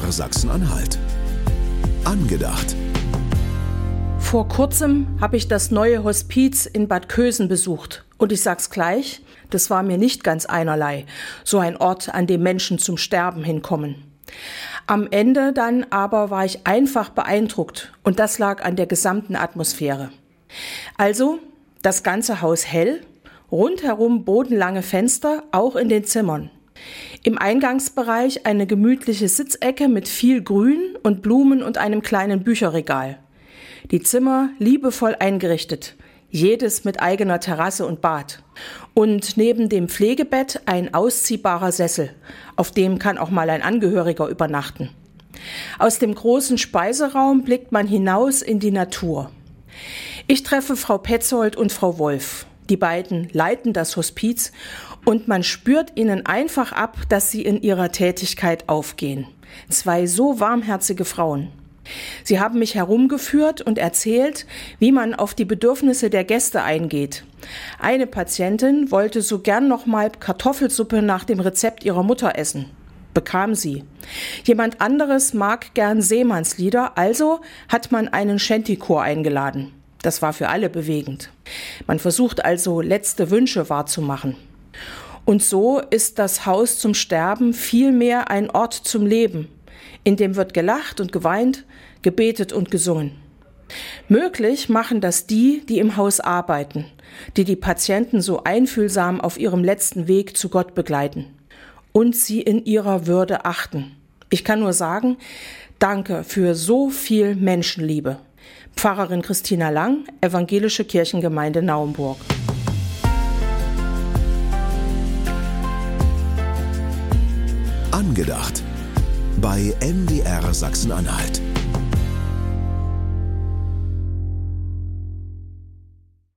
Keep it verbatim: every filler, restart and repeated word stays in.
R Sachsen-Anhalt. Angedacht. Vor kurzem habe ich das neue Hospiz in Bad Kösen besucht. Und ich sag's gleich, das war mir nicht ganz einerlei, so ein Ort, an dem Menschen zum Sterben hinkommen. Am Ende dann aber war ich einfach beeindruckt und das lag an der gesamten Atmosphäre. Also das ganze Haus hell, rundherum bodenlange Fenster, auch in den Zimmern. Im Eingangsbereich eine gemütliche Sitzecke mit viel Grün und Blumen und einem kleinen Bücherregal. Die Zimmer liebevoll eingerichtet, jedes mit eigener Terrasse und Bad. Und neben dem Pflegebett ein ausziehbarer Sessel, auf dem kann auch mal ein Angehöriger übernachten. Aus dem großen Speiseraum blickt man hinaus in die Natur. Ich treffe Frau Petzold und Frau Wolf. Die beiden leiten das Hospiz und man spürt ihnen einfach ab, dass sie in ihrer Tätigkeit aufgehen. Zwei so warmherzige Frauen. Sie haben mich herumgeführt und erzählt, wie man auf die Bedürfnisse der Gäste eingeht. Eine Patientin wollte so gern noch mal Kartoffelsuppe nach dem Rezept ihrer Mutter essen. Bekam sie. Jemand anderes mag gern Seemannslieder, also hat man einen Shantychor eingeladen. Das war für alle bewegend. Man versucht also, letzte Wünsche wahrzumachen. Und so ist das Haus zum Sterben vielmehr ein Ort zum Leben, in dem wird gelacht und geweint, gebetet und gesungen. Möglich machen das die, die im Haus arbeiten, die die Patienten so einfühlsam auf ihrem letzten Weg zu Gott begleiten und sie in ihrer Würde achten. Ich kann nur sagen, danke für so viel Menschenliebe. Pfarrerin Christina Lang, Evangelische Kirchengemeinde Naumburg. Angedacht. Bei M D R Sachsen-Anhalt.